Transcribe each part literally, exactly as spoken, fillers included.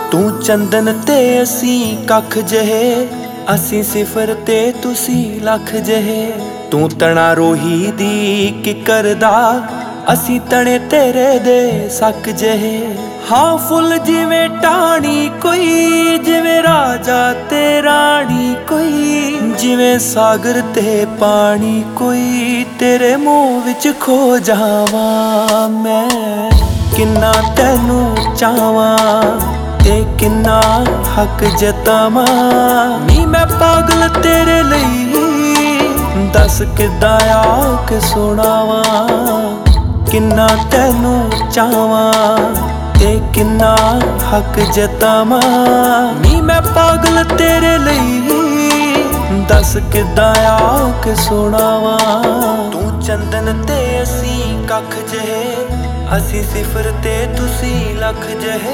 तू चंदन ते असी कख जहे, असी सिफर ते तुसी लख जहे। तू तना रोही दी किकर दा, असी तने तेरे दे सक जहे। हाँ फुल जिवें टाणी कोई, जिवें राजा ते राणी कोई, जिवें सागर ते पानी कोई, तेरे मोह विच खो जावां मैं। किन्ना तैनू चाहवां ते किन्ना हक जतावां नी मैं पागल तेरे लई, दस किद्दां आके सुणावां। किन्ना तैनू चाहवां ते किन्ना हक जतावां नी मैं पागल तेरे लई, दस किद्दां आके सुणावां। तू चंदन ते असी कख जहे, असी सिफर ते तुसी लख जहे।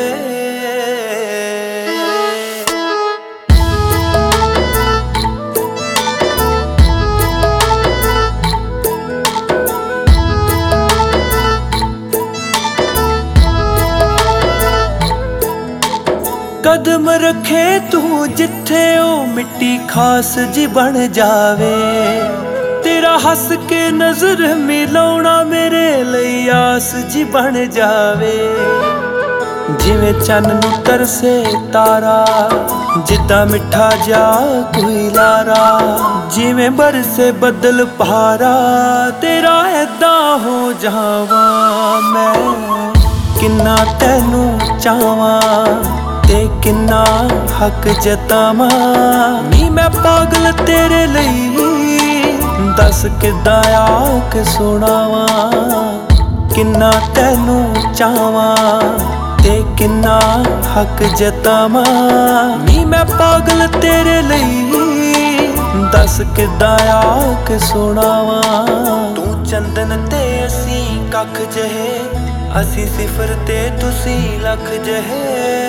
कदम रखे तू जिथे ओ मिट्टी खास जी बन जावे, तेरा हस के नजर मिलाउणा मेरे लई आस जी बन जावे। जिवें चन्न नू तरसे तारा, जिद्दां मिठा जा कोई लारा, जिवें बरसे बदल पारा, तेरा ऐदां हो जावां मैं। किन्ना तैनू चाहवां ते किन्ना हक जतावां नी मैं पागल तेरे लई, दस किद्दां आके सुणावां। किन्ना तैनू चाहवां ते किन्ना हक जतावां नी मैं पागल तेरे लई, दस किद्दां आके सुणावां। तू चंदन ते असी कख जहे, असी सिफर ते तुसी लख जहे।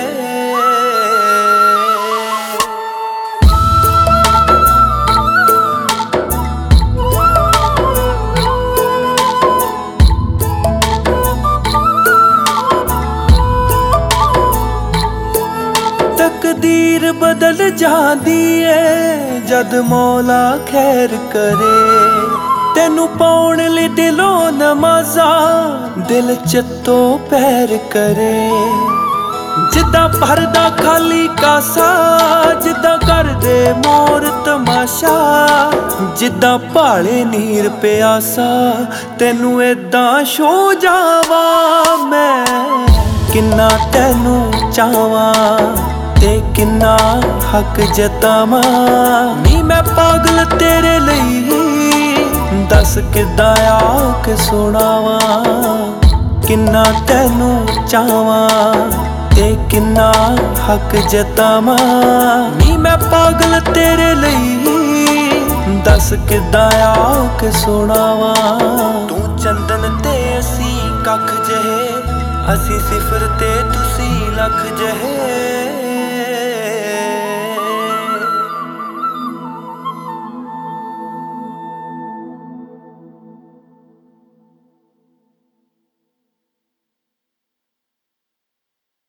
तकदीर बदल जांदी है जद मौला खैर करे, तेनू पाउण लई दिलों नमाज़ा दिल चित्तों पैर करे। जिद्दां भरदा खाली कासा, जिद्दां करदे मोर तमाशा, जिद्दां भाले नीर प्यासा, तेनू एदां छो जावां मैं। किन्ना तैनू चाहवां ते किन्ना हक जतावां नी मैं पागल तेरे लई, दस किद्दां आके सुणावां। किन्ना तैनू चाहवां ते किन्ना हक जतावां नी मैं पागल तेरे लई, दस किद्दां आके सुणावां। तू चंदन ते असी कख जहे, असी सिफर ते